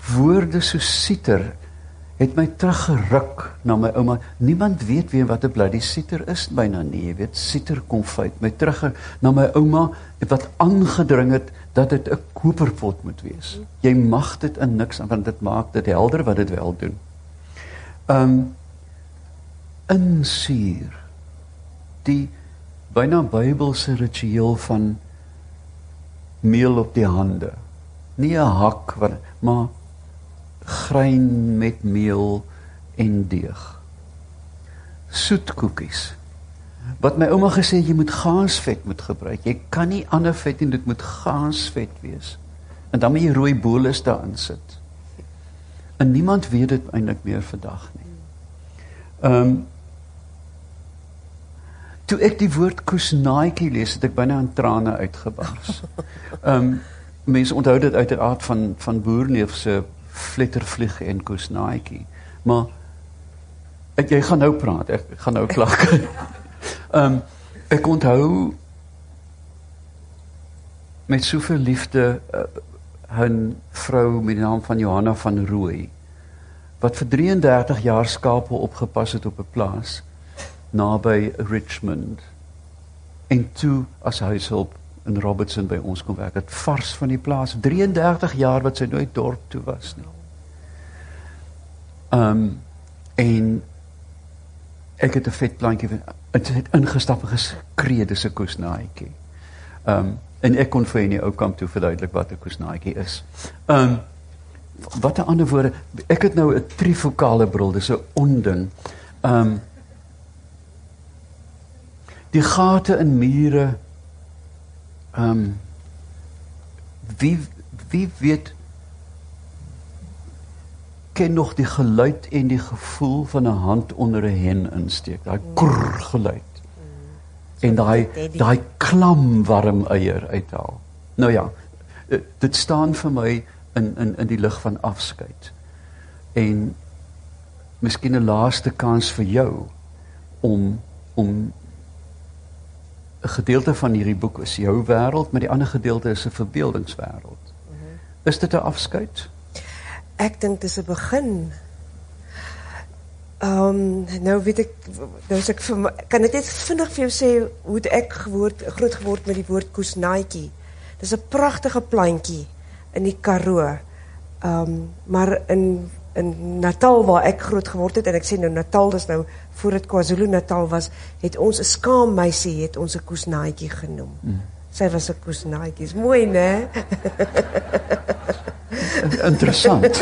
woorde so sieter het my teruggeruk na my ouma. Niemand weet weer wat 'n bloody sieter is byna nie, jy weet, sieterkonfyt, my terug na my ouma, wat aangedring het, dat dit 'n koperpot moet wees. Jy mag dit in niks aan, want dit maak dit helder wat dit wel doen. Insuur, die byna Bybelse ritueel van meel op die hande. Nie 'n hak, maar grein met meel en deeg. Soetkoekies. Wat my ouma gesê, jy moet gaasvet moet gebruik. Jy kan nie ander vet nie, dit moet gaasvet wees. En dan moet jy rooi bolus daarin sit. En niemand weet dit eintlik meer vandag nie. Toe ek die woord koesnaaitjie lees, het ek byna in trane uitgebars. Mense onthou dit uit die aard van Boerneef se Vlettervlieg en koesnaaitjie. Maar jy gaan nou praat, ek gaan nou klak. Ek onthou met soveel liefde hun vrou met die naam van Johanna van Rooi, wat vir 33 jaar skape opgepas het op 'n plaas naby Richmond, en toe as huishulp in Robertson by ons kom werk, het vars van die plaas, 33 jaar wat sy nooit dorp toe was nie. En ek het 'n vetplantjie, het ingestap en geskree, dis 'n koesnaaitjie. En ek kon vir in die ou kamp toe verduidelik wat 'n koesnaaitjie is. Wat 'n ander woorde, ek het nou 'n trifokale bril, dis 'n onding. Die gate in mure, wie weet, ken nog die geluid en die gevoel van 'n hand onder 'n hen insteek, daai krrr geluid. En daai klam warm eier uithaal. Nou ja, dit staan vir my in die lig van afskeid. En miskien 'n laaste kans vir jou om 'n gedeelte van hierdie boek is jou wêreld, maar die ander gedeelte is 'n verbeeldingswêreld. Is dit 'n afskeid? Ek dink dis 'n begin. Nou weet ek, kan ek net vinnig vir jou sê hoe het ek groot geword met die woord koesnaaitjie. Dis 'n pragtige plantjie in die Karoo. Maar in Natal waar ek groot geword het, en ek sê nou Natal, dis nou voor dit KwaZulu-Natal was, het ons 'n skaammeisie, het ons 'n koesnaaitjie genoem. Sy was 'n koesnaaitjie. Is mooi, né? Interessant.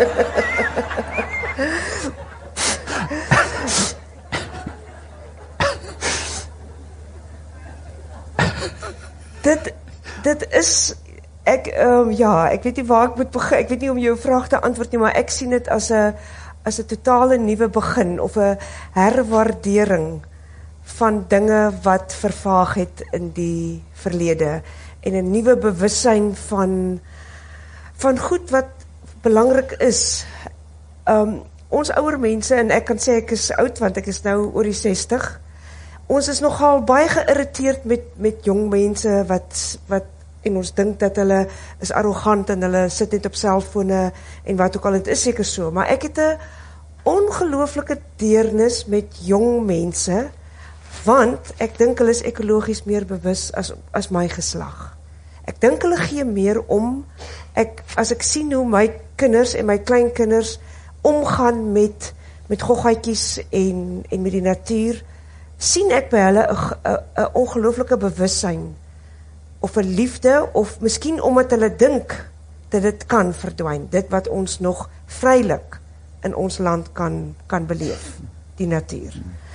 Dit is, ek weet nie waar ek moet begin, ek weet nie om jou vraag te antwoord nie, maar ek sien dit as 'n totale nuwe begin, of 'n herwaardering van dinge wat vervaag het in die verlede, en 'n nuwe bewussyn van goed wat belangrik is. Ons ouer mense, en ek kan sê ek is oud, want ek is nou oor die 60, ons is nogal baie geïrriteerd met jong mense wat en ons dink dat hulle is arrogant en hulle sit net op selfone en wat ook al, het is seker so, maar ek het 'n ongelooflike deernis met jong mense, want ek dink hulle is ekologies meer bewus as my geslag. Ek dink hulle gee meer om. As ek sien hoe my kinders en my kleinkinders omgaan met goggaatjies en met die natuur, sien ek by hulle 'n ongelooflike bewussyn, of 'n liefde, of miskien omdat hulle dink dat dit kan verdwyn, dit wat ons nog vrylik in ons land kan beleef, die natuur.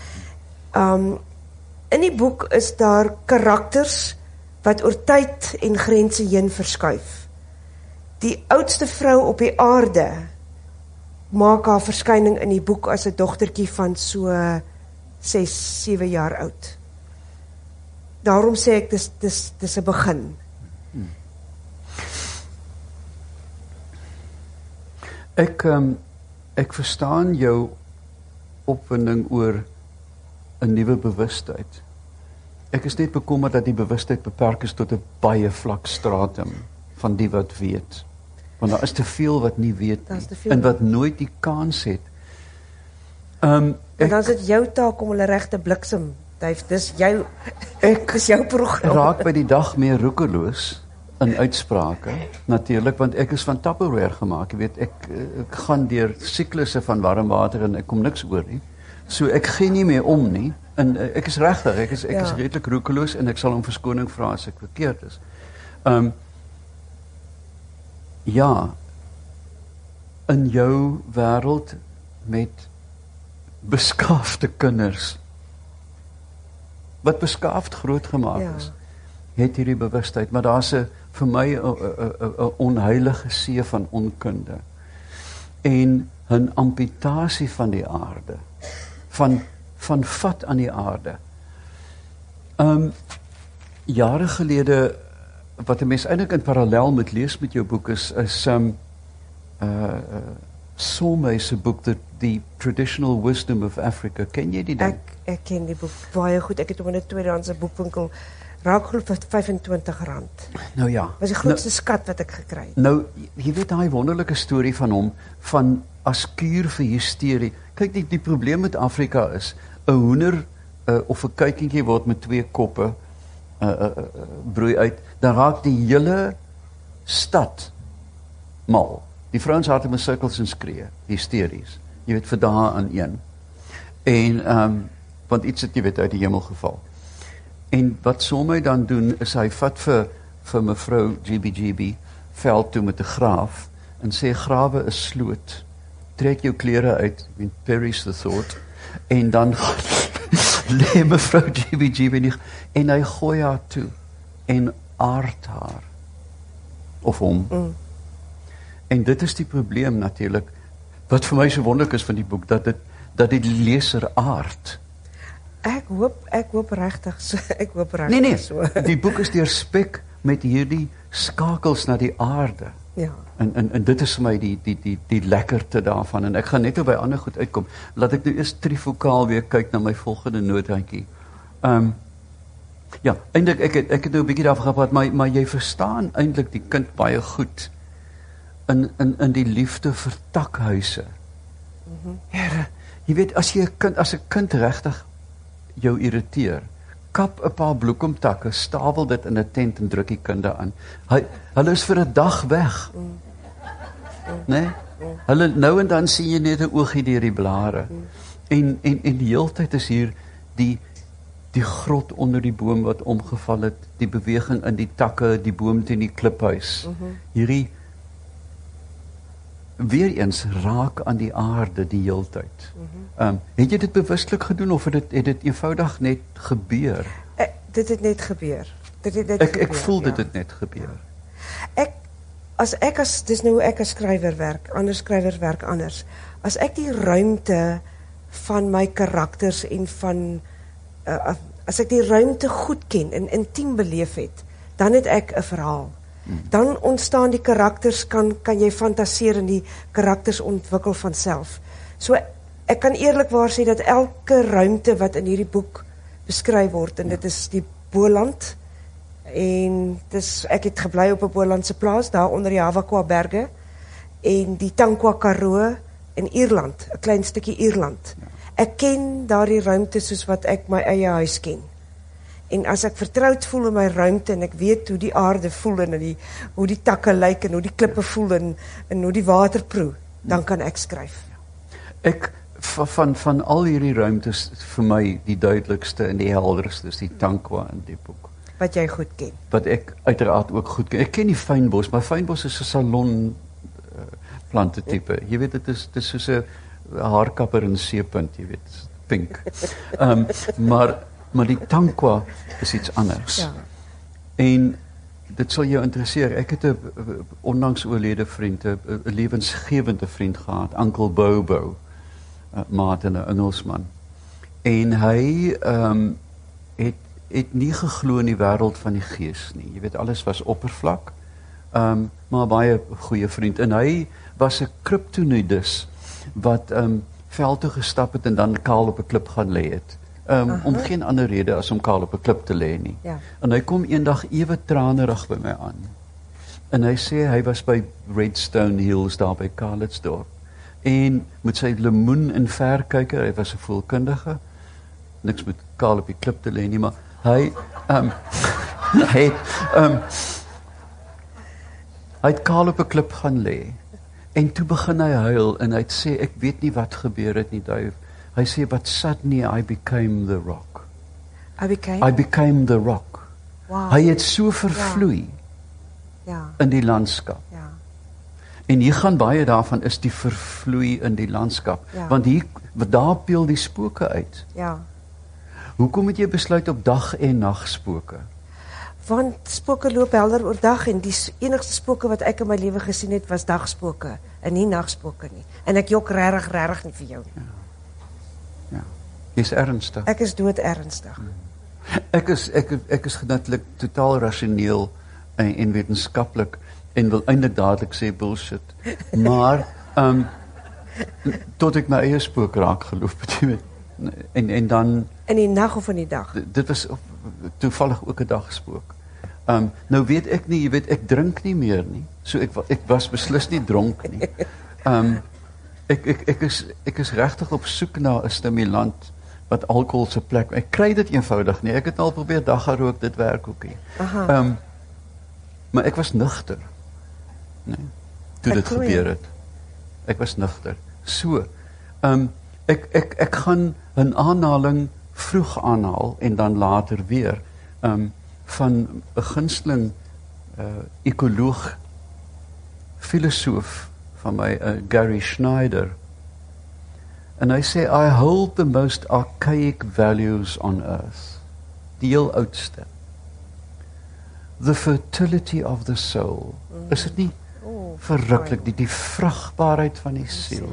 In die boek is daar karakters wat oor tyd en grense heen verskuif. Die oudste vrou op die aarde maak haar verskyning in die boek as 'n dogtertjie van so 6, 7 jaar oud. Daarom sê ek, dis 'n begin. Ek verstaan jou opwinding oor 'n nuwe bewustheid. Ek is net bekommerd dat die bewustheid beperk is tot 'n baie vlak stratum van die wat weet. Want daar is te veel wat nie weet Daar is te nie, veel. en wat nooit die kans het. En dan is dit jou taak om hulle reg te bliksem, Dave. Dis jou program. Raak by die dag meer roekeloos in uitsprake, natuurlik, want ek is van Tupperware gemaak, jy weet, ek gaan deur siklusse van warm water en ek kom niks oor nie. So ek gee nie meer om nie, en ek is regtig, ek is redelik roekeloos en ek sal om verskoning vra as ek verkeerd is. Ja, in jou wêreld met beskaafde kinders, wat beskaafd grootgemaak is, het hierdie bewustheid, maar daar's vir my 'n onheilige see van onkunde en 'n amputasie van die aarde, van vat aan die aarde. Jare gelede, wat 'n mens eintlik in parallel moet lees met jou boek is Somay se boek, The Traditional Wisdom of Africa. Ken jy die ding? Ek ken die boek baie goed. Ek het hom in 'n tweedehandse boekwinkel raak glo vir R25. Nou ja. Was die grootste skat wat ek gekry het. Nou, jy weet daai wonderlike storie van hom, van as kuur vir hysterie. Kyk, die probleem met Afrika is, 'n hoender of 'n kuikentjie word met 2 koppe broei uit, dan raak die hele stad mal. Die vrouens harte met sirkels en skree, hysteries. Jy weet, vir dae aan een. En, want iets het, jy weet, uit die hemel geval. En wat Somay dan doen, is hy vat vir mevrou GBGB veld toe met 'n graaf, en sê, grawe is sloot. Trek jou klere uit, perish the thought, en dan lê mevrou GBGB nie, en hy gooi haar toe, en aard haar, of hom. En dit is die probleem natuurlik, wat vir my so wonderlik is van die boek, dat die leser aard. Ek hoop regtig so. Ek hoop regtig Nee, so. Die boek is deurspek met hierdie skakels na die aarde. Ja. En dit is vir my die lekkerte daarvan, en ek gaan net by ander goed uitkom. Laat ek nou eers trifokaal weer kyk na my volgende noodhandjie. Ja, eintlik ek het nou 'n bietjie daarvan gepraat, maar jy verstaan eintlik die kind baie goed in die liefde vir takhuise. Here, jy weet, as 'n kind regtig jou irriteer, kap 'n paar bloekomtakke, stapel dit in 'n tent en druk die kinde aan. Hulle is vir 'n dag weg. Nee? Hulle nou en dan sien jy net 'n oogie deur die blare. En die heeltyd is hier die grot onder die boom wat omgeval het, die beweging in die takke, die boom teen die kliphuis. Hierdie weer eens raak aan die aarde die heeltyd. Het jy dit bewuslik gedoen of het dit eenvoudig net gebeur? Dit het net gebeur. Ek voel dit het net gebeur. Dis nou hoe ek as skrywer werk, ander skrywers werk anders. As ek die ruimte van my karakters en van as ek die ruimte goed ken en intiem beleef het, dan het ek 'n verhaal. Dan ontstaan die karakters, kan jy fantaseer en die karakters ontwikkel van self. So ek kan eerlikwaar sê dat elke ruimte wat in hierdie boek beskryf word, en dit is die Boland, en ek het gebly op 'n Bolandse plaas daar onder die Havakwa berge, en die Tankwa Karoo in Ierland, 'n klein stukkie Ierland. Ek ken daardie ruimte soos wat ek my eie huis ken. En as ek vertroud voel in my ruimte en ek weet hoe die aarde voel en hoe die takke lyk en hoe die klippe voel en hoe die water proe, dan kan ek skryf. Ek van al hierdie ruimtes vir my die duidelikste en die helderste is die Tankwa in die boek. Wat jy goed ken. Wat ek uiteraard ook goed ken. Ek ken die fynbos, maar fynbos is 'n salon plante tipe. Jy weet, dit is soos 'n haarkapper in seepunt, jy weet, pink. Maar die Tankwa is iets anders. Ja. En dit sal jou interesseer. Ek het 'n onlangs oorlede vriend, 'n lewensgewende vriend gehad, Uncle Bobo, maat en 'n Engelsman. En hy het nie geglo in die wêreld van die gees nie. Jy weet, alles was oppervlak. Maar baie goeie vriend. En hy was 'n kryptonidus wat veld toe gestap het en dan kaal op 'n klip gaan lê het. Om geen ander rede as om kaal op 'n klip te lê nie. Ja. En hy kom eendag ewe tranerig by my aan. En hy sê hy was by Redstone Hills daar by Calitzdorp. En met sy lemoen en verkyker, hy was 'n voelkundige. Niks met kaal op die klip te lê nie, maar hy hy het kaal op 'n klip gaan lê. En toe begin hy huil en hy sê ek weet nie wat gebeur het nie, Duif. Hy sê but suddenly I became the rock. I became the rock. Wow. Hy het so vervloei in die landskap. Ja. En hier gaan baie daarvan is die vervloei in die landskap. Want hier daar peel die spooke uit. Ja. Hoekom het jy besluit op dag en nag spooke? Want spooke loop helder oor dag en die enigste spooke wat ek in my lewe gesien het was dagspooke en nie nagspooke nie. En ek jok regtig nie vir jou nie. Ja. Jy's ernstig. Ek is dood ernstig. Ek is genadlik totaal rasioneel en wetenskaplik en wil eintlik dadelik sê bullshit. Maar tot ek my eie spook raak geloof het. En dan in die nag of in die dag. Dit was toevallig ook 'n dagspook. Nou weet ek nie, jy weet ek drink nie meer nie. So ek was beslis nie dronk nie. Ek is regtig op soek na 'n stimulant wat alkohol se plek. Ek kry dit eenvoudig nie. Ek het al probeer daggarook, dit werk ook nie. Maar ek was nugter. Nee. Toe dit gebeur het. Ek was nugter. So, ek gaan 'n aanhaling vroeg aanhaal en dan later weer van 'n gunsteling ekoloog filosoof van my Gary Schneider. En hy sê I hold the most archaic values on earth. Die heel oudste. The fertility of the soul. Is dit nie verruklik die vrugbaarheid van die siel?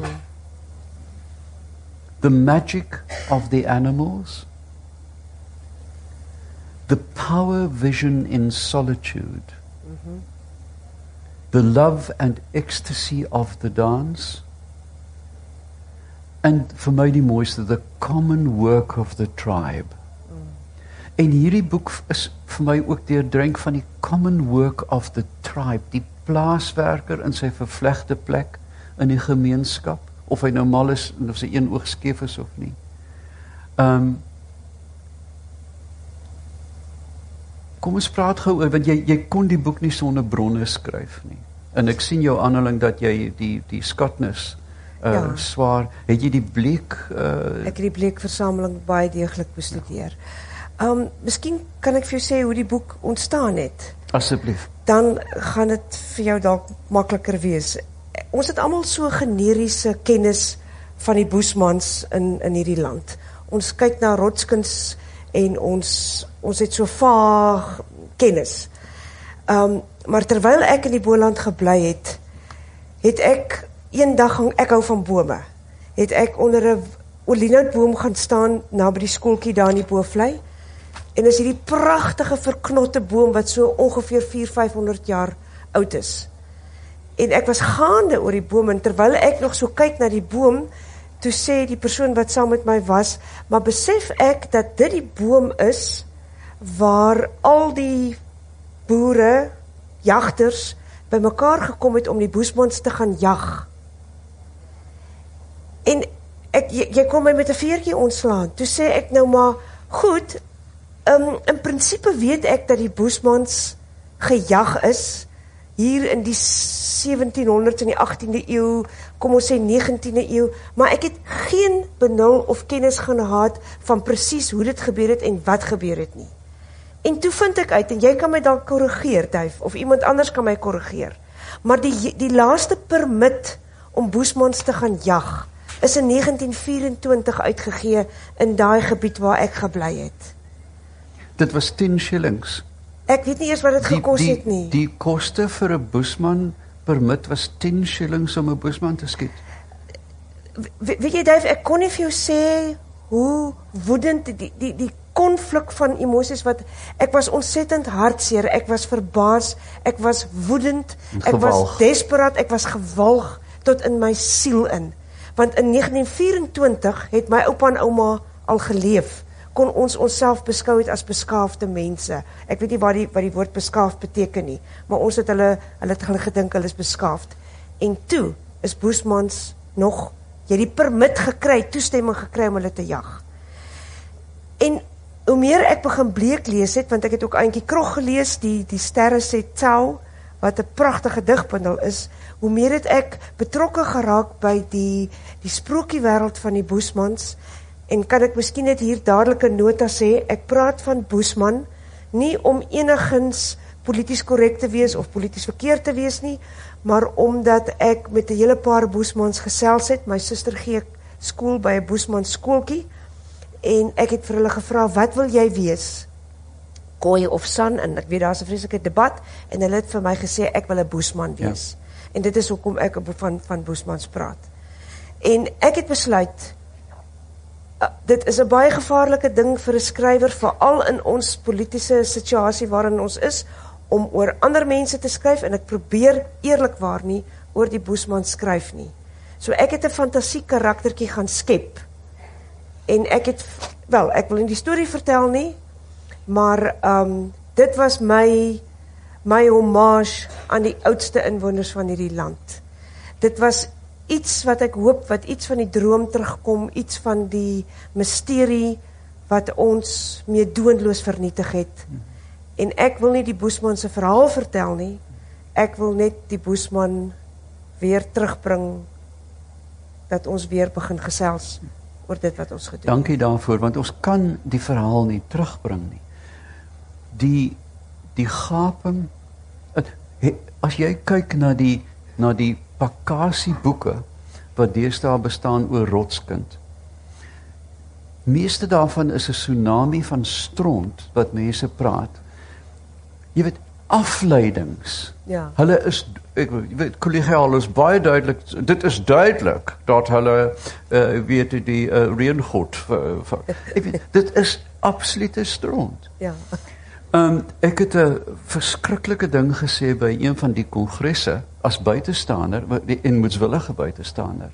The magic of the animals, the power vision in solitude, the love and ecstasy of the dance, and vir my die mooiste, the common work of the tribe. En hierdie boek is vir my ook deurdrink van die common work of the tribe, die plaaswerker in sy vervlegte plek in die gemeenskap, of hy nou mal is en of sy een oog skeef is of nie. Kom ons praat gou oor, want jy kon die boek nie sonder bronne skryf nie. En ek sien jou aanhaling dat jy die skatnis swaar, het jy die Bleek ek het die Bleek versameling baie deeglik bestudeer. Miskien kan ek vir jou sê hoe die boek ontstaan het. Asseblief. Dan gaan dit vir jou dalk makliker wees. Ons het almal so generiese kennis van die Boesmans in hierdie land. Ons kyk na rotskuns en ons het so vaag kennis. Maar terwyl ek in die Boland gebly het ek eendag, ek hou van bome, het ek onder 'n olienoutboom gaan staan na by die skooltjie daar in die Boevlei. En is hierdie pragtige verknotte boom wat so ongeveer 400-500 jaar oud is. En ek was gaande oor die boom en terwyl ek nog so kyk na die boom, toe sê die persoon wat saam met my was, maar besef ek dat dit die boom is waar al die boere, jagters bymekaar gekom het om die Boesmans te gaan jag. En jy kon my met 'n veertjie ontslaan. Toe sê ek nou maar, goed, in principe weet ek dat die Boesmans gejag is, hier in die 1700s in die 18de eeu, kom ons sê 19de eeu, maar ek het geen benul of kennis gehad van presies hoe dit gebeur het en wat gebeur het nie. En toe vind ek uit, en jy kan my dalk korrigeer, Duif, of iemand anders kan my korrigeer, maar die laaste permit om Boesmans te gaan jag, is in 1924 uitgegee in daai gebied waar ek gebly het. Dit was 10 shillings. Ek weet nie eers wat dit gekos het nie. Die koste vir 'n Boesman permit was 10 shillings om 'n Boesman te skiet. Weet jy, Duif, ek kon nie vir jou sê hoe woedend die konflik van emosies wat ek was ontsettend hartseer, ek was verbaas, ek was woedend, ek was desperaat, ek was gewalg tot in my siel in. Want in 1924 het my oupa en ouma al geleef. kon ons onsself beskou het as beskaafde mense. Ek weet nie wat die woord beskaafd beteken nie, maar ons het hulle gedink hulle is beskaafd. En toe is Boesmans nog, jy die permit gekry, toestemming gekry om hulle te jag. En hoe meer ek begin Bleek lees het, want ek het ook Aantjie Krog gelees, die sterre sê Tsau, wat 'n pragtige digbundel is, hoe meer het ek betrokke geraak by die sprokiewêreld van die Boesmans, en kan ek miskien net hier dadelik 'n nota sê, ek praat van Boesman, nie om enigins polities korrek te wees, of polities verkeerd te wees nie, maar omdat ek met 'n hele paar Boesmans gesels het, my suster gee skool by 'n Boesman skooltjie, en ek het vir hulle gevra, wat wil jy wees? Kooi of San, en ek weet daar is 'n vreeslike debat, en hulle het vir my gesê, ek wil 'n Boesman wees. Ja. En dit is hoekom ek van Boesmans praat. En ek het besluit, dit is 'n baie gevaarlike ding vir 'n skrywer, veral in ons politiese situasie waarin ons is, om oor ander mense te skryf, en ek probeer eerlikwaar nie oor die Boesman skryf nie. So ek het 'n fantasie karaktertjie gaan skep, en ek wil nie die storie vertel nie, maar dit was my hommage aan die oudste inwoners van hierdie land. Dit was iets wat ek hoop, wat iets van die droom terugkom, iets van die misterie wat ons meedoenloos vernietig het. En ek wil nie die Boesman se verhaal vertel nie, ek wil net die Boesman weer terugbring, dat ons weer begin gesels oor dit wat ons gedoen. Dankie daarvoor, want ons kan die verhaal nie terugbring nie. Die gaping, as jy kyk na die Pakasie boeke, wat deesdae bestaan oor Rotskind, meeste daarvan is 'n tsunami van stront, wat mense praat. Jy weet, afleidings. Ja. Hulle is, ek weet, kollegiaal is baie duidelik, dit is duidelik, dat hulle, weet die reëngod, ek weet, dit is absolute stront. Ja. Ek het 'n verskriklike ding gesê by een van die kongresse, as buitestander, en moetswillige buitestander.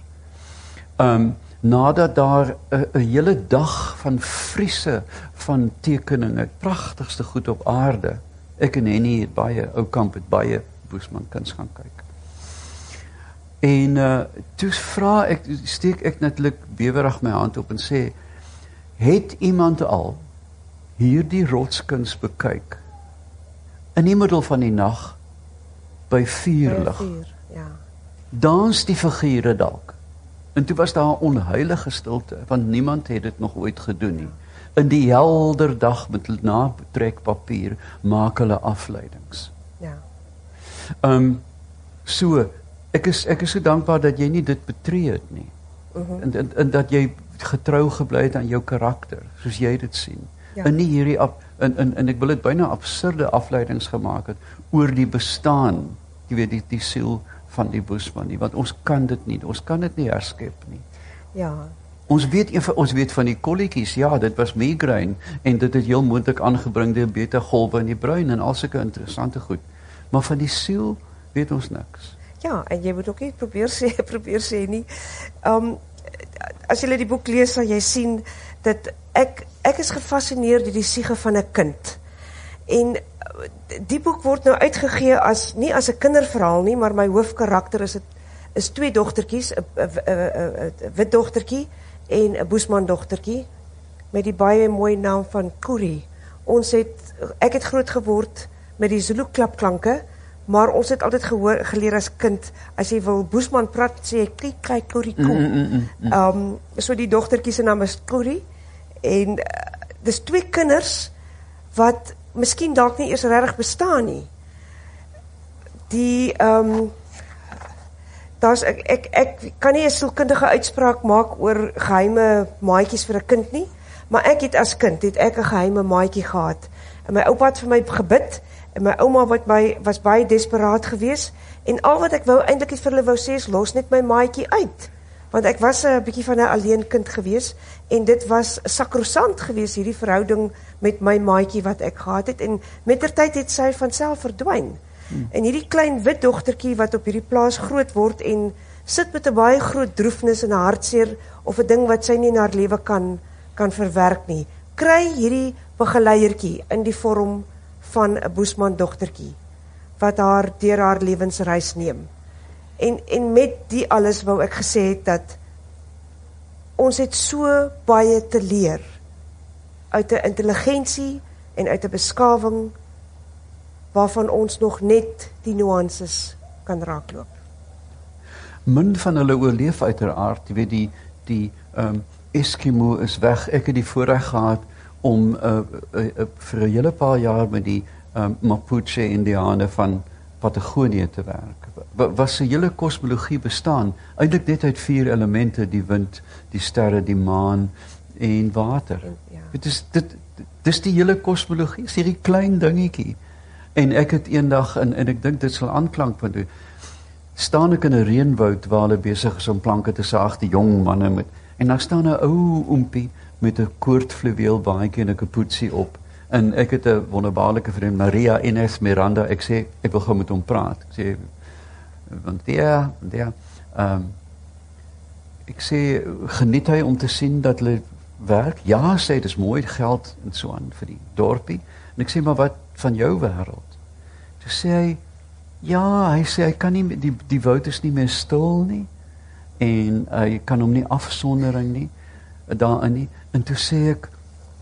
Nadat daar 'n hele dag van vriese, van tekeninge, pragtigste goed op aarde, ek en Henny het baie, Oukamp het baie Boesman kuns gaan kyk. En toe steek ek natuurlik bewerig my hand op en sê, het iemand al hierdie rotskuns bekyk in die middel van die nag by vuurlig? Ja. Dans die figure dalk. En toe was daar 'n onheilige stilte, want niemand het dit nog ooit gedoen nie. In die helder dag met natrekpapier maak hulle afleidings. Ja. So, ek is so dankbaar dat jy nie dit betree het nie. En dat jy getrou gebly het aan jou karakter, soos jy dit sien. Ja. En nie hierdie en ek wil dit byna absurde afleidings gemaak het oor die bestaan, jy weet, die siel van die Boesman nie, want ons kan dit nie herskep nie. Ja. Ons weet van die kolletjies, ja, dit was migraine, en dit het heel moontlik aangebring deur beta-golwe in die brein, en al sulke interessante goed. Maar van die siel weet ons niks. Ja, en jy moet ook nie probeer sê nie. As jy die boek lees, sal jy sien, dat ek is gefascineerd deur die siege van 'n kind. En die boek word nou uitgegee nie as 'n kinderverhaal nie, maar my hoofkarakter is twee dogtertjies, 'n wit dogtertjie en 'n Boesman dogtertjie, met die baie mooi naam van Kuri. Ek het groot geword met die Zulu klapklanke, maar ons het altyd geleer as kind, as jy wil Boesman praat, sê jy kry Kuri kom. So die dogtertjie se naam is Kuri, en dis twee kinders wat miskien dalk nie eers regtig bestaan nie. Ek kan nie 'n sielkundige uitspraak maak oor geheime maatjies vir 'n kind nie, maar ek het as kind 'n geheime maatjie gehad. En my oupa het vir my gebid, en my ouma was baie desperaat geweest, en al wat ek eintlik vir hulle wou sê is, los net my maatjie uit. Want ek was 'n bietjie van 'n alleen kind geweest, en dit was sakrosant geweest, hierdie verhouding met my maatjie wat ek gehad het, en mettertyd het sy van self verdwyn. En hierdie klein wit dogtertjie wat op hierdie plaas groot word, en sit met 'n baie groot droefnis en 'n hartseer, of 'n ding wat sy nie in haar lewe kan verwerk nie, kry hierdie begeleiertjie in die vorm van 'n Boesman dogtertjie wat haar deur haar lewensreis neem. En met die alles wou ek gesê het dat ons het so baie te leer uit 'n intelligensie en uit 'n beskawing waarvan ons nog net die nuances kan raakloop. Min van hulle oorleef uiteraard, jy weet die Eskimo is weg. Ek het die voorreg gehad om vir 'n hele paar jaar met die Mapuche Indiane van Patagonië te werk. Was 'n hele kosmologie bestaan, eintlik net uit 4 elemente, die wind, die sterre, die maan en water. Dit is die hele kosmologie, is hierdie klein dingetjie. En ek het eendag, en ek dink dit sal aanklank van toe, staan ek in 'n reënwoud waar hulle besig is om planke te saag, die jong manne met, en daar staan 'n ou oompie met 'n koordfluweel baadjie en 'n kapoetsie op. En ek het 'n wonderbaarlike vriend, Maria Ines Miranda, ek sê, ek wil gou met hom praat. Ek sê, want ek sê, geniet hy om te sien dat hulle werk? Ja, sê, dit is mooi, geld en so aan vir die dorpie. En ek sê, maar wat van jou wêreld? Toe sê hy, ja, hy sê, hy kan nie, die woud is nie meer stil nie, en hy kan hom nie afsondering nie, daarin nie. En toe sê ek,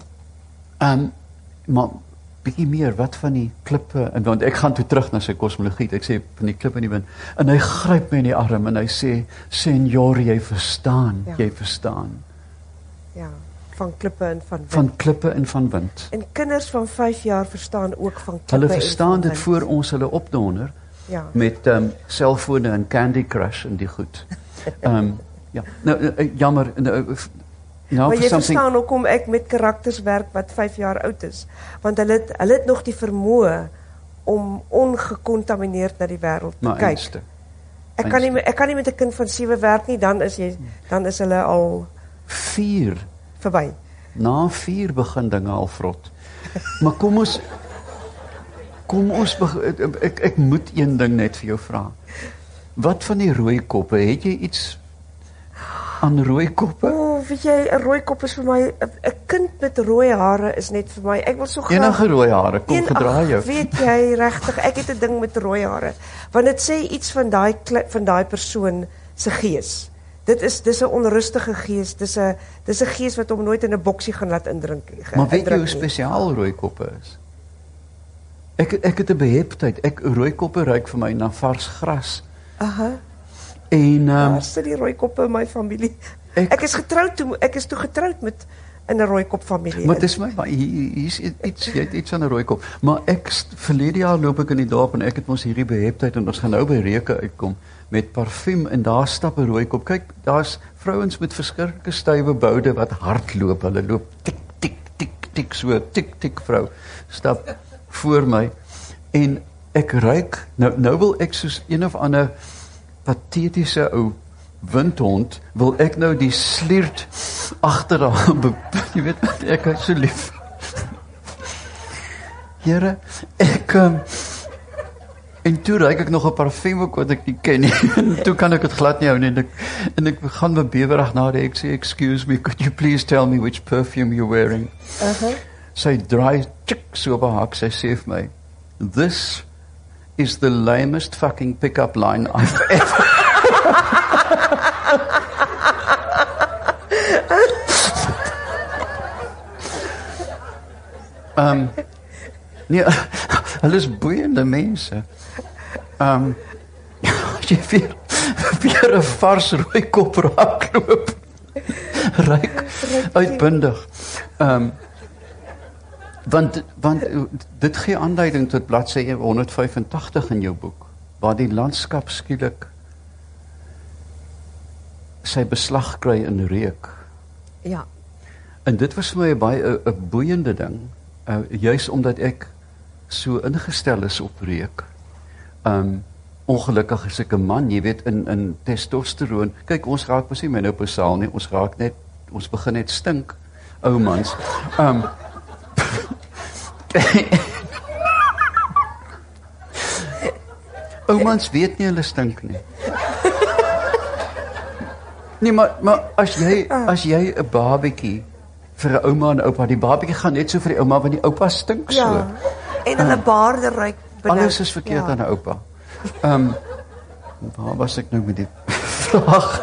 maar bietjie meer, wat van die klippe, en want ek gaan toe terug na sy kosmologie, ek sê, van die klippe in die wind, en hy gryp my in die arm, en hy sê, Senor, jy verstaan, jy verstaan. Ja, van klippe en van wind. Van klippe en van wind. En kinders van 5 jaar verstaan ook van klippe hulle verstaan en van dit voor ons hulle opdonder, met selfone en Candy Crush en die goed. Ja, nou, jammer, maar jy verstaan hoekom ek met karakters werk wat 5 jaar oud is, want hulle het nog die vermoë om ongecontamineerd na die wêreld te kyk. Ek kan nie met 'n kind van 7 werk nie, dan is hulle al 4 verby. Na 4 begin dinge al vrot. Maar kom ons ek moet een ding net vir jou vra. Wat van die rooi koppe? Het jy iets aan rooi koppe? Weet jy, 'n rooi kop is vir my, 'n kind met rooi hare is net vir my. Ek wil so graag enige rooi hare, kom gedraai jou. Weet jy, regtig, ek het 'n ding met rooi hare, want dit sê iets van daai persoon se gees. Dis 'n onrustige gees, dis 'n gees wat hom nooit in 'n boksie gaan laat indrink. Maar weet jy hoe spesiaal rooi koppe is? Ek het 'n beheptheid. Rooi koppe ruik vir my na vars gras. Aha. En daar sit die rooi koppe in my familie. Ek is toe getroud met in 'n rooi kop familie. Maar dis my, hier's iets, jy het iets aan 'n rooi kop. Maar verlede jaar loop ek in die dorp en ek het mos hierdie beheptheid en ons gaan nou by reuke uitkom met parfuum en daar stap 'n rooi kop. Kyk, daar's vrouens met verskriklike stywe boude wat hardloop. Hulle loop tik tik tik tik so tik tik vrou stap voor my en ek ruik nou wil ek soos een of ander patetiese ou windhond wil ek nou die sliert agter haar jy weet wat ek is so lief. Here, en toe ruik ek nog 'n parfuum ook wat ek nie ken nie. En toe kan ek dit glad nie hou nie en ek gaan my bewerig na die ek sê, excuse me, could you please tell me which perfume you're wearing? Sy draai so op haar hak, sy sê vir my, this is the lamest fucking pick-up line I've ever nee, hulle is boeiende mense. Jy weer 'n vars rooi kop raakloop. Ryk uitbundig. Want dit gee aanleiding tot bladsy 185 in jou boek, waar die landskap skielik sy beslag kry in reuk. Ja. En dit was vir my baie 'n boeiende ding, juis omdat ek so ingestel is op reuk. Ongelukkig is ek 'n man, jy weet, in testosteroon. Kyk, ons raak mos nie menopausaal nie, ons begin net stink, ou mans. Ou mans weet nie hulle stink nie. Nee, maar as jy 'n babatjie vir 'n ouma en oupa. Die babatjie gaan net so vir die ouma want die oupa stink so. Ja. En hulle baarde ruik benauwd. Alles is verkeerd aan 'n oupa. Waar was ek nou met die vraag?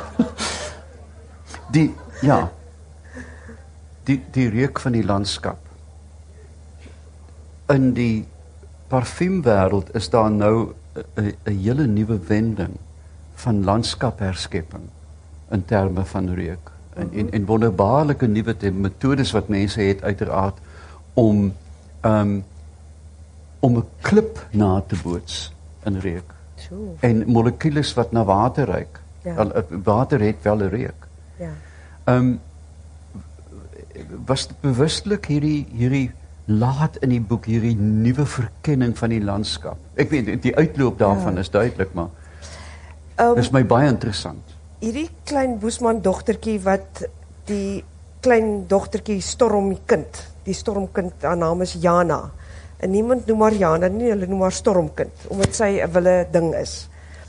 Die reuk van die landskap. In die parfuumwêreld is daar nou 'n hele nuwe wending van landskapherskepping in terme van reuk. En wonderbaarlike nuwe metodes wat mense het uiteraard om 'n klip na te boots in reuk. En molekules wat na water ruik. Ja. Water het wel 'n reuk. Ja. Was dit bewustelik hierdie laat in die boek hierdie nuwe verkenning van die landskap? Ek weet die uitloop daarvan is duidelik, maar dis my baie interessant. Hierdie klein Boesman dogtertjie wat die klein dogtertjie Stormkind, die Stormkind, haar naam is Jana. En niemand noem haar Jana nie, hulle noem haar Stormkind, omdat sy 'n wille ding is.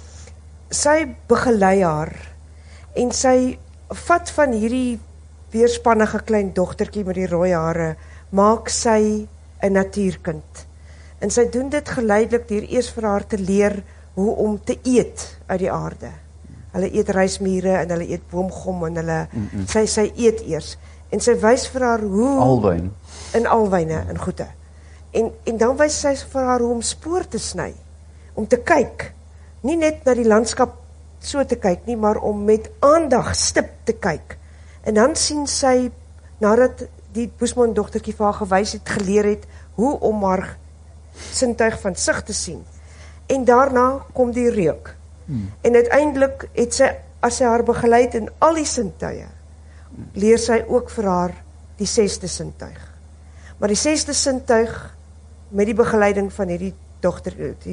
Sy begelei haar en sy vat van hierdie weerspannige klein dogtertjie met die rooi hare, maak sy 'n natuurkind. En sy doen dit geleidelik deur eers vir haar te leer hoe om te eet uit die aarde. Hulle eet rysmure en hulle eet boomgom en hulle sy eet eers. En sy wys vir haar hoe alwyn in alwyne en goede. En dan wys sy vir haar hoe om spoor te sny, om te kyk, nie net na die landskap so te kyk nie, maar om met aandag stip te kyk. En dan sien sy, nadat die Boesman dogtertjie vir haar gewys het, geleer het, hoe om haar sintuig van sig te sien. En daarna kom die reuk. En uiteindelik het sy, as sy haar begeleid in al die sintuie, leer sy ook vir haar die 6de sintuig. Maar die 6de sintuig, met die begeleiding van hierdie dogter,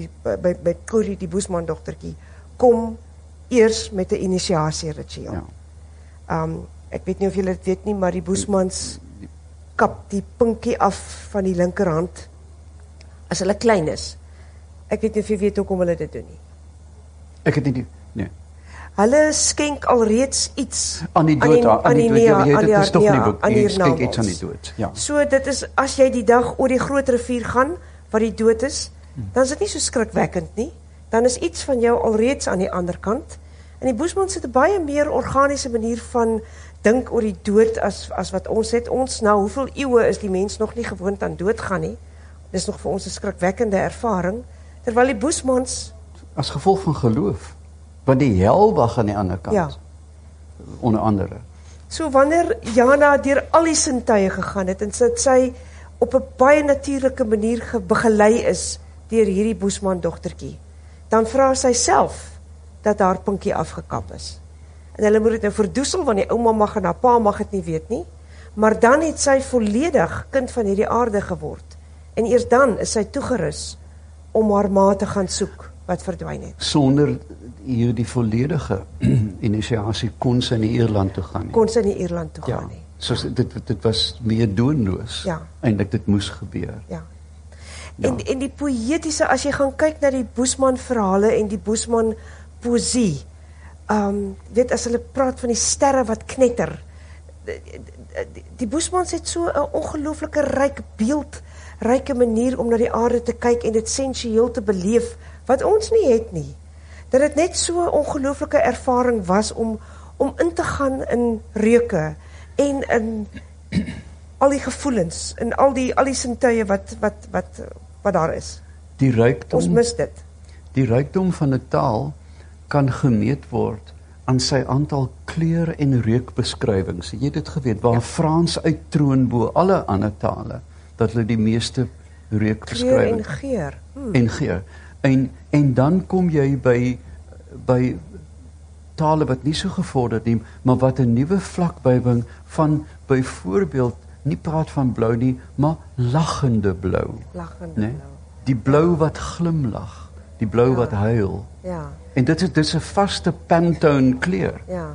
by Corrie, die Boesman dogtertjie, kom eers met 'n inisiasieritueel. Ja. Ek weet nie of julle dit weet nie, maar die Boesmans kap die pinkie af van die linkerhand as hulle klein is. Ek weet nie of jy weet hoekom hulle dit doen nie. Ek het nie, nee. Hulle skenk alreeds iets aan die dood, dit is tog nie boek, jy skenk iets aan die dood. Ja. So dit is, as jy die dag oor die groot rivier gaan, waar die dood is, dan is dit nie so skrikwekkend nie. Dan is iets van jou alreeds aan die ander kant. En die Boesmans het 'n baie meer organiese manier van dink oor die dood as wat ons het. Ons, nou hoeveel eeue is die mens nog nie gewoond aan doodgaan nie. Dis nog vir ons 'n skrikwekkende ervaring. Terwyl die Boesmans, as gevolg van geloof, want die hel wag aan die ander kant. Ja. Onder andere. So wanneer Jana deur al die sintuie gegaan het en sy op 'n baie natuurlike manier begelei is deur hierdie Boesman dogtertjie, dan vra sy self dat haar pinkie afgekap is. En hulle moet dit nou verdoesel, want die ouma mag en haar pa mag dit nie weet nie, maar dan het sy volledig kind van hierdie aarde geword. En eers dan is sy toegerus om haar ma te gaan soek wat verdwyn het. Sonder hierdie volledige inisiasie kon sy nie Ierland toe gaan nie. Kon sy nie Ierland toe gaan nie. So dit was meer doenloos. Ja. Eintlik dit moes gebeur. Ja. En die poëtiese, as jy gaan kyk na die Boesman verhale en die Boesman poësie, weet as hulle praat van die sterre wat knetter, die Boesmans het so 'n ongelooflike ryke manier om na die aarde te kyk en dit sensueel te beleef, wat ons nie het nie. Dat dit net so 'n ongelooflike ervaring was om in te gaan in reuke en in al die gevoelens en al die sintuie wat daar is. Die rykdom, ons mis dit. Die rykdom van 'n taal kan gemeet word aan sy aantal kleur- en reukbeskrywings. Jy het dit geweet, waar Frans uittroon bo alle ander tale, dat hulle die meeste reukbeskrywings en geur. En geur. En dan kom jy by tale wat nie so gevorderd nie, maar wat 'n nuwe vlak bybring van byvoorbeeld, nie praat van blou nie, maar lachende blou. Lachende blou. Die blou wat glimlag, die blou wat huil. Ja. En dit is 'n vaste Pantone kleur. Ja.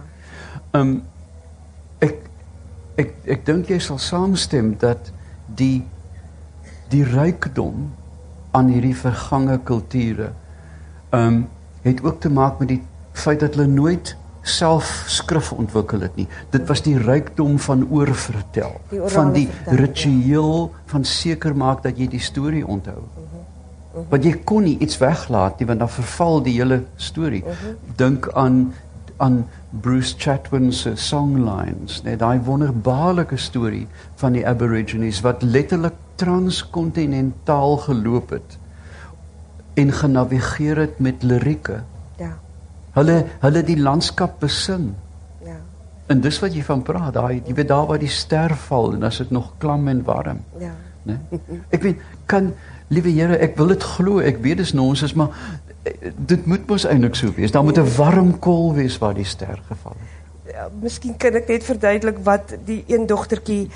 Ek dink jy sal saamstem dat die rykdom aan hierdie vergange kulture het ook te maak met die feit dat hulle nooit self skrif ontwikkel het nie. Dit was die rykdom van oorvertel, van die ritueel van seker maak dat jy die storie onthou. Want jy kon nie iets weglaat nie, want dan verval die hele storie. Dink aan Bruce Chatwin se songlines, nee, daai wonderbaarlike storie van die Aborigines wat letterlik transkontinentaal geloop het en genavigeer het met lirieke. Ja. Hulle die landskap besing. Ja. En dis wat jy van praat, jy weet daar waar die ster val en as dit nog klam en warm. Ja. Nee? Ek weet, liewe Here, ek wil dit glo, ek weet dis nonsens, maar dit moet mos eintlik so wees. Daar moet 'n warm kol wees waar die ster geval het. Ja, miskien kan ek net verduidelik wat die een dogtertjie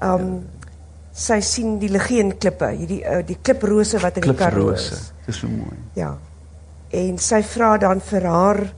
sy sien die legeenklippe, die kliprose wat in die Karoo is. Kliprose, dis so mooi. Ja. En sy vra dan vir haar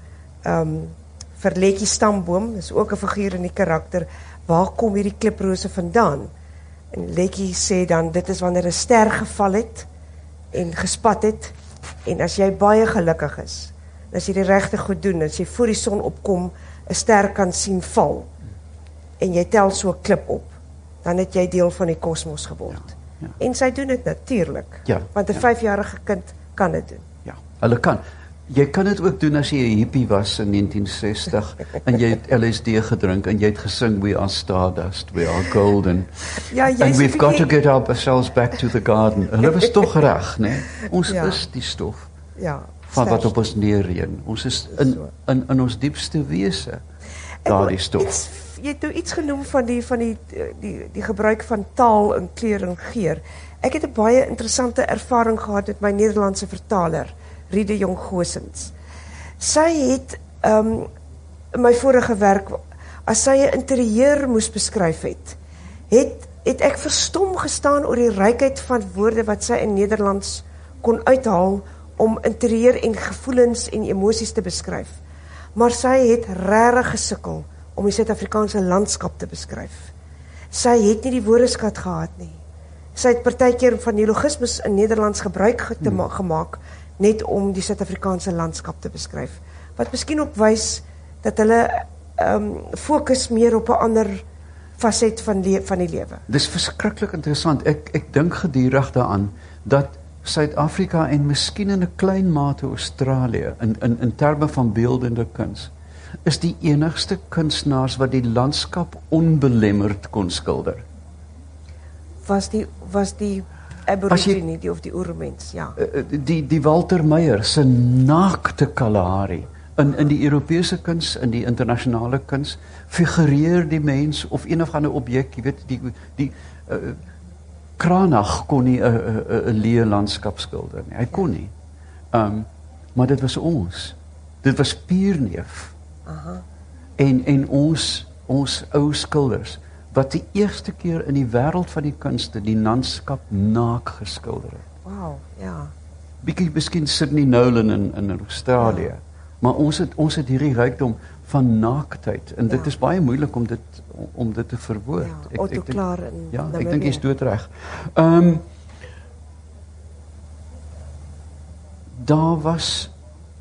vir Letjie Stamboom, is ook 'n figuur in die karakter, waar kom hierdie kliprose vandaan? En Letjie sê dan, dit is wanneer 'n ster geval het en gespat het, en as jy baie gelukkig is, as jy die regte goed doen, as jy voor die son opkom, 'n ster kan sien val, en jy tel so 'n klip op, dan het jy deel van die kosmos geword. Ja. En sy doen dit natuurlik, want 'n 5-jarige kind kan dit doen. Ja, hulle kan. Jy kan dit ook doen as jy 'n hippie was in 1960 en jy het LSD gedrink en jy het gesing We are stardust, we are golden. Ja, and we've got to get ourselves back to the garden. Hulle was tog reg, né? Ons is die stof. Ja, van wat op ons neerreën. Ons is in ons diepste wese daardie stof. Jy het nou iets genoem van die gebruik van taal in kleur en geur. Ek het 'n baie interessante ervaring gehad met my Nederlandse vertaler, Riede Jong Goossens. Sy het in my vorige werk, as sy 'n interieur moes beskryf het ek verstom gestaan oor die rykheid van woorde wat sy in Nederlands kon uithaal om interieur en gevoelens en emosies te beskryf. Maar sy het regtig gesukkel om die Suid-Afrikaanse landskap te beskryf. Sy het nie die woordeskat gehad nie. Sy het partykeer van neologismes in Nederlands gebruik gemaak, net om die Suid-Afrikaanse landskap te beskryf. Wat miskien op wys dat hulle fokus meer op 'n ander faset van die lewe. Dis verskriklik interessant. Ek dink gedurig daaraan dat Suid-Afrika en miskien in 'n klein mate Australië in terme van beeldende kuns is die enigste kunstenaars wat die landskap onbelemmerd kon skilder. Was die Aborigine, die oermens, ja. Die Walter Meyer se naakte Kalahari in die Europese kuns, in die internasionale kuns, figureer die mens of een of ander objek, jy weet, die Cranach kon nie 'n leë landskap skilder nie. Hy kon nie. Maar dit was ons. Dit was Pierneef. Aha. En ons ou skilders wat die eerste keer in die wêreld van die kunste die landskap naak geskilder het. Wow, ja. Bietjie miskien Sydney Nolan in Australië. Ja. Maar ons het hierdie rykdom van naaktheid en dit is baie moeilik om dit te verwoord. Ja, Otto Klaar in Namibia. Ek dink jy's doodreg. Daar was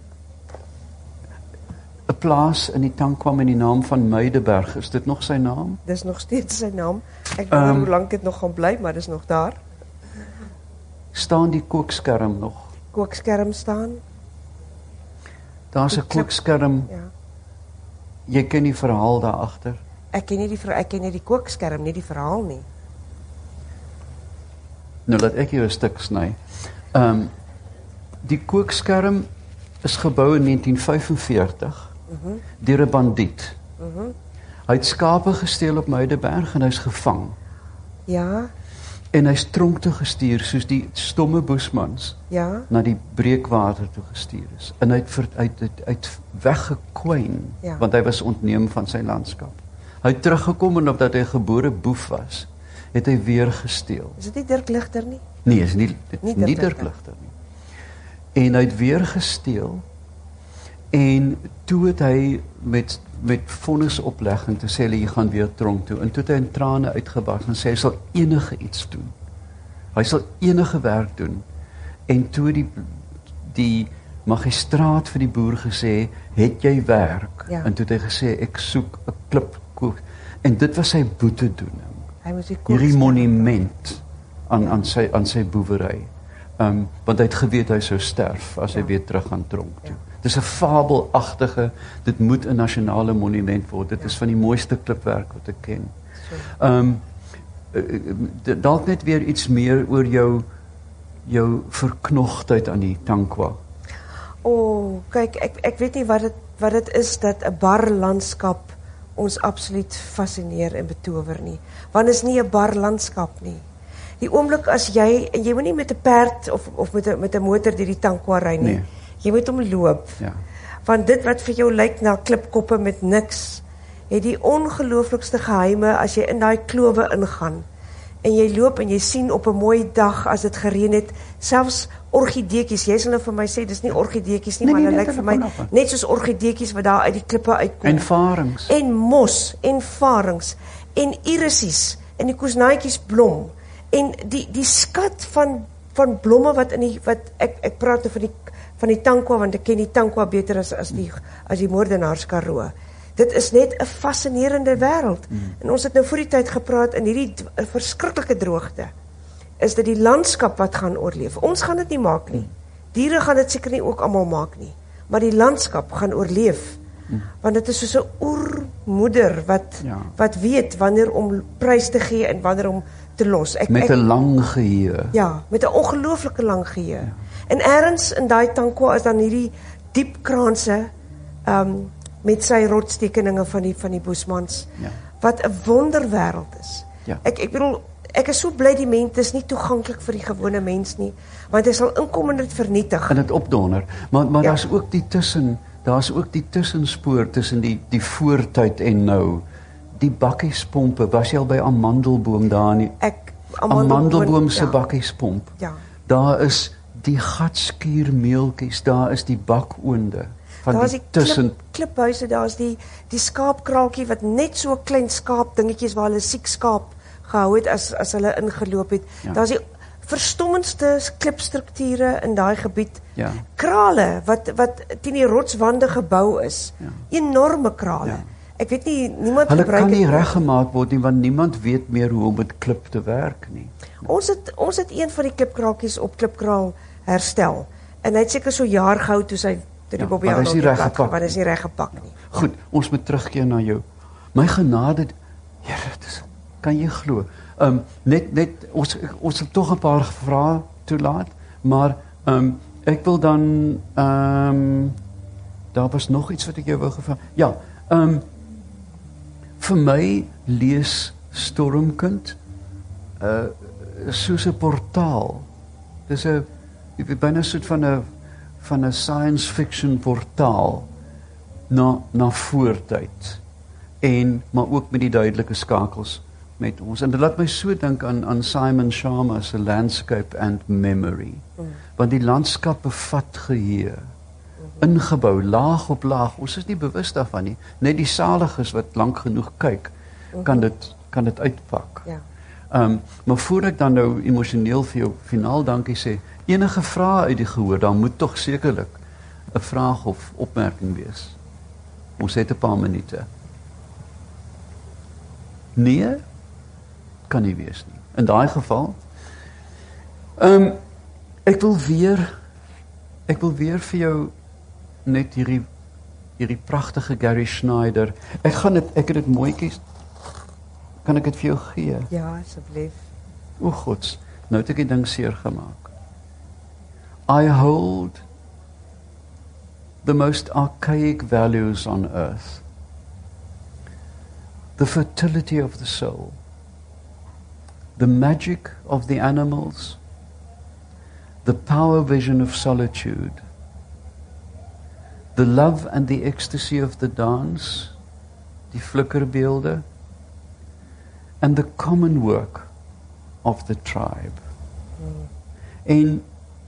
'n plaas in die Tankwa met die naam van Meideberg. Is dit nog sy naam? Dis nog steeds sy naam. Ek weet nie hoe lank dit nog gaan bly, maar dis nog daar. Staan die kookskerm nog? Kookskerm staan. Daar's 'n kookskerm. Ja. Jy ken die verhaal daar agter. Ek ken nie die kookskerm, nie die verhaal nie. Nou laat ek hier 'n stuk sny. Die kookskerm is gebou in 1945 deur 'n bandiet. Hy het skape gesteel op Meideberg en hy's gevang. Ja. En hy's tronk toe gestuur soos die stomme boesmans. Ja. Na die breekwater toe gestuur is. En hy het weggekwyn, want hy was ontneem van sy landskap. Hy het teruggekom en omdat hy gebore boef was, het hy weer gesteel. Is dit nie Dirk Ligter nie? Nee, is nie Dirk Ligter nie. En hy het weer gesteel en toe het hy met vonnisoplegging toe sê hulle jy gaan weer tronk toe en toe het hy in trane uitgebars en sê hy sal enige iets doen. Hy sal enige werk doen. En toe die magistraat vir die boer gesê, het jy werk? Ja. En toe het hy gesê, ek soek 'n klipkoek. En dit was sy boetedoening. Hy moes die Hierdie monument aan sy boewery. Want hy het geweet hy sou sterf as hy weer terug gaan tronk toe. Dis 'n fabelagtige, dit moet 'n nasionale monument word. Dit is van die mooiste klipwerk wat ek ken. Dalk net weer iets meer oor jou verknogtheid aan die Tankwa. Kyk, ek weet nie wat dit is dat 'n bar landskap ons absoluut fascineer en betower nie. Want is nie 'n bar landskap nie. Die oomblik as jy moet nie met 'n perd of met 'n motor deur die Tankwa ry nie. Nee. Jy moet hom loop. Ja. Want dit wat vir jou lyk na klipkoppe met niks, het die ongelooflikste geheime as jy in daai klowe ingaan. En jy loop en jy sien op 'n mooi dag as dit gereën het, selfs orgideetjies. Jy sal nou vir my sê dis nie orgideetjies nie, maar dit lyk vir my net soos orgideetjies wat daar uit die klippe uitkom. En varings. En mos en varings en irisies en die koesnaatjies blom. En die skat van blomme wat ek praat nou van die Tankwa, want ek ken die Tankwa beter as die moordenaars Karoo. Dit is net 'n fascinerende wêreld. En ons het nou voor die tyd gepraat in hierdie verskriklike droogte. Is dit die landskap wat gaan oorleef? Ons gaan dit nie maak nie. Diere gaan dit seker nie ook almal maak nie. Maar die landskap gaan oorleef. Want dit is soos 'n oermoeder wat weet wanneer om prys te gee en wanneer om te los. Met 'n lang geheue. Ja, met 'n ongelooflike lang geheue. Ja. En ergens in daai Tankwa is dan hierdie diep kraanse met sy rotstekeninge van die Boesmans, wat 'n wonderwêreld is. Ja. Ek bedoel, ek is so bly die mens is nie toeganklik vir die gewone mens nie, want hy sal inkom en dit vernietig. En dit opdonder. Maar daar's ook die tussenspoor tussen die voortyd en nou. Die bakkiespompe, was jy al by Amandelboom daar nie? Amandelboom se bakkiespomp. Ja. Daar is die gatskiermeeltjies, daar is die bakoonde. Daar is die kliphuise, daar is die skaapkraaltjie wat net so 'n klein skaap dingetjies waar hulle siek skaap gehou het as hulle ingeloop het. Ja. Daar is die verstommendste klipstrukture in daai gebied. Ja. Krale wat teen die rotswande gebou is. Ja. Enorme krale. Ja. Ek weet nie, niemand hulle gebruik kan nie reggemaak word nie, want niemand weet meer hoe om met klip te werk nie. Ons het een van die klipkraaltjies op klipkraal herstel. En hy het seker so jaar gehou toe die Bobbejaar op die plat, maar dit is nie reggepak nie. Goed, ons moet terugkeer na jou. My genade, Here, kan jy glo? Net ons het tog 'n paar vrae toelaat, maar ek wil dan daar was nog iets wat ek jou wou gevra. Ja, vir my lees Stormkind soos 'n portaal. Dis 'n byna soort van 'n science fiction portaal na voortyd. Maar ook met die duidelike skakels met ons. En dit laat my so dink aan Simon Sharma se Landscape and Memory. Want die landskap bevat geheue. Ingebou, laag op laag. Ons is nie bewus daarvan nie. Net die saliges wat lank genoeg kyk, kan dit uitpak. Ja. Maar voor ek dan nou emosioneel vir jou finaal dankie sê, enige vrae uit die gehoor, dan moet tog sekerlik 'n vraag of opmerking wees. Ons het 'n paar minute. Nee, kan nie wees nie. In daai geval, ek wil weer vir jou net hierdie pragtige Gary Schneider. Ek het dit mooietjies. Kan ek dit vir jou gee? Ja, asseblief. O God, nou het ek die ding seer gemaak. I hold the most archaic values on earth. The fertility of the soul. The magic of the animals. The power vision of solitude. The love and the ecstasy of the dance. Die flikkerbeelde. And the common work of the tribe. En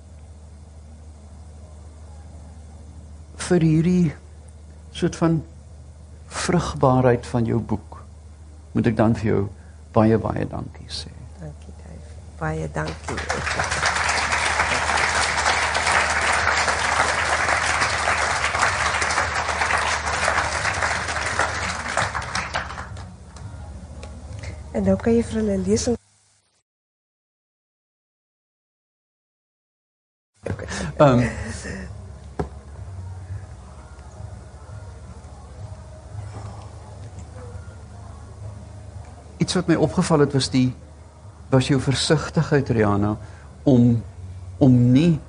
vir hierdie soort van vrugbaarheid van jou boek, moet ek dan vir jou baie, baie dankie sê. Dankie, Dave. Baie dankie. En nou kan jy vir hulle 'n lesing. Iets wat my opgeval het was jou versigtigheid, Rihanna, om nie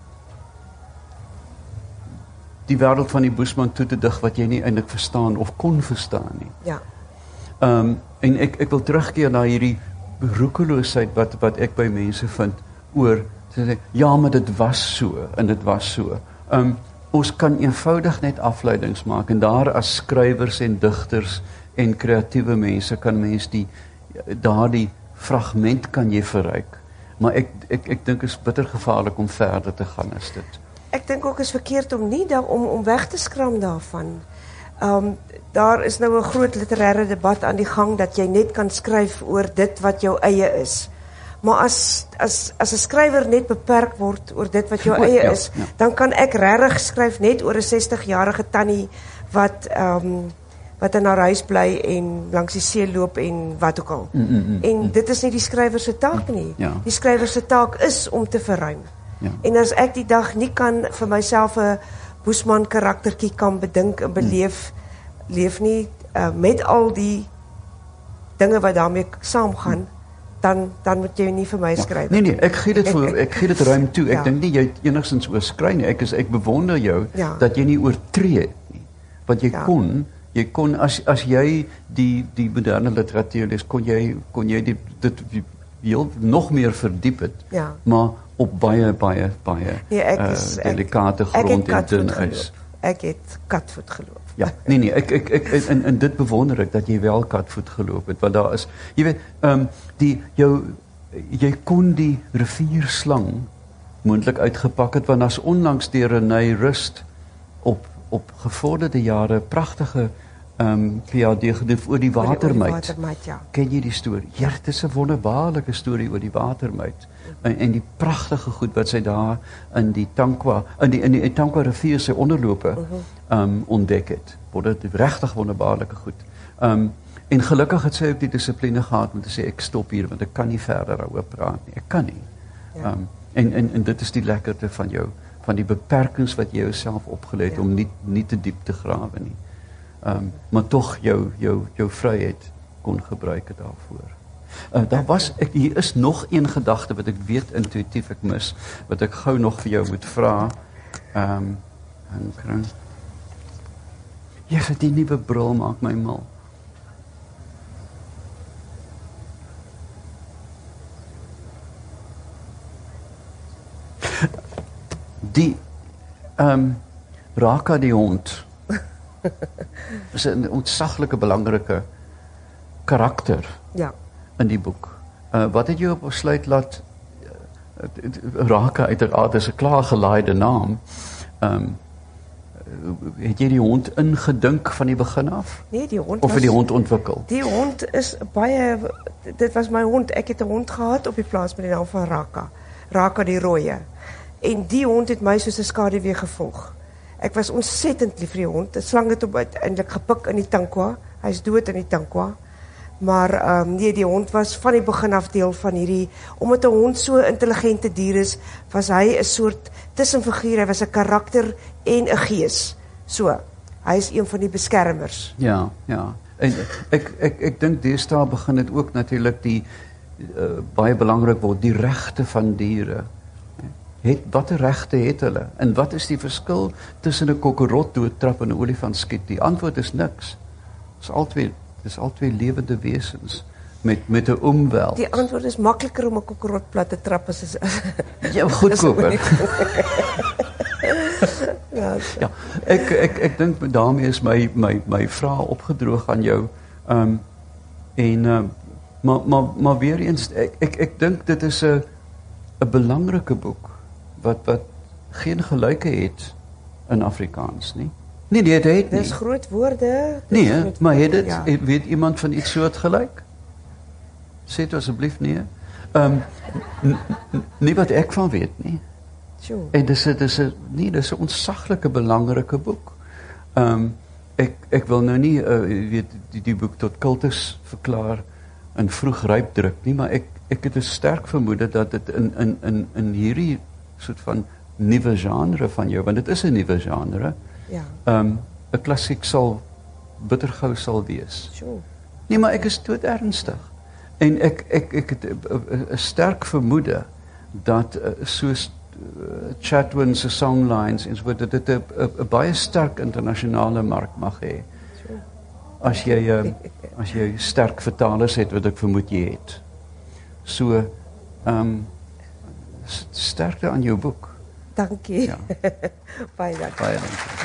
die wêreld van die Boesman toe te dig wat jy nie eintlik verstaan of kon verstaan nie. Ja. En ek wil terugkeer na hierdie roekeloosheid wat ek by mense vind oor sê ja, maar dit was so en dit was so. Ons kan eenvoudig net afleidings maak en daar as skrywers en digters en kreatiewe mense kan mens daardie fragment kan jy verryk. Maar ek dink is bitter gevaarlik om verder te gaan as dit. Ek dink ook is verkeerd om nie om weg te skram daarvan. Daar is nou 'n groot literêre debat aan die gang dat jy net kan skryf oor dit wat jou eie is. Maar as 'n skrywer net beperk word oor dit wat jou eie is, dan kan ek regtig skryf net oor 'n 60-jarige tannie wat in haar huis bly en langs die see loop en wat ook al. En dit is nie die skrywer se taak nie. Ja. Die skrywer se taak is om te verruim. Ja. En as ek die dag nie kan vir myself 'n Boesman karaktertjie kan bedink en beleef, leef nie met al die dinge wat daarmee saamgaan, dan moet jy nie vir my skryf. Nee, ek gee dit ruim toe. Ek dink nie jy het enigstens oorskry nie. Ek bewonder jou dat jy nie oortree het nie. Want jy kon as jy die moderne literatuur lees, kon jy dit heel nog meer verdiep het. Ja. Maar op baie delikate grond en dun ys. Ek het katvoet geloop. Ja, nee, en dit bewonder ek dat jy wel katvoet geloop het, want daar is, jy weet, jy kon die rivierslang moontlik uitgepak het, want as onlangs deur Renée Rust op gevorderde jare pragtige PhD gedoen oor die watermyt. Ja. Ken jy die storie? Ja, dit is 'n wonderbaarlike storie oor die watermyt. En die pragtige goed wat sy daar in die Tankwa, in die Tankwa rivier se onderlope ontdek het. Dit regtig wonderbaarlike goed. En gelukkig het sy ook die dissipline gehad om te sê ek stop hier want ek kan nie verder daaroor praat nie. Ek kan nie. Ja. En dit is die lekkerte van die beperkings wat jy jouself opgelê het om nie te diep te grawe nie. Maar tog jou vryheid kon gebruik het daarvoor. Hier is nog een gedagte wat ek weet intuïtief ek mis, wat ek gou nog vir jou moet vra. Die nuwe bril maak my mal. Die Raka die hond is 'n ontsaglike belangrike karakter in die boek. Wat het jou op besluit laat Raka uiteraard is 'n klaargelaaide naam. Het jy die hond ingedink van die begin af? Nee, die hond of het die hond ontwikkel? Die hond is dit was my hond. Ek het 'n hond gehad op die plaas met die naam van Raka. Raka die rooie. En die hond het my soos 'n skaduwee gevolg. Ek was ontsettend lief vir die hond. 'n Slang het hom uiteindelik gepik in die Tankwa. Hy's dood in die Tankwa. Maar nee, die hond was van die begin af deel van hierdie, omdat 'n hond so 'n intelligente dier is, was hy 'n soort tussenfiguur. Hy was 'n karakter en 'n gees. So, hy is een van die beskermers. Ja. En ek dink deesdae begin dit ook natuurlik die baie belangrik word, die regte van diere. Watter regte het hulle? En wat is die verskil tussen 'n kokkerot doodtrap en 'n olifant skiet? Die antwoord is niks. Dis al twee lewende wesens met 'n omwel. Die antwoord is makliker om 'n kokkerot plat te trap as ja, goedkoper. Ja, ek dink daarmee is my vraag opgedroog aan jou. Maar weer eens, ek dink dit is 'n belangrike boek wat geen gelyke het in Afrikaans nie. Nee, dit het nie. Dis groot woorde. Nee, maar weet iemand van iets soortgelyk? Sê dit asseblief nee. Nie wat ek van weet nie. Sure. En dis 'n ontsaglike belangrike boek. Ek wil nou nie weet die boek tot kultus verklaar in vroeg rypdruk nie, maar ek het 'n sterk vermoede dat dit in hierdie soort van nuwe genre van jou, want dit is 'n nuwe genre. Ja. 'n Klassiek sal bittergou sal wees. Sure. Nee, maar ek is doodernstig. En ek het 'n sterk vermoede dat soos Chatwin se songlines en so dat dit 'n baie sterk internasionale mark mag hê. Sure. As jy sterk vertalers het wat ek vermoed jy het. So sterkte aan jou boek. Dankie. Ja. Baie dankie. Baie dankie.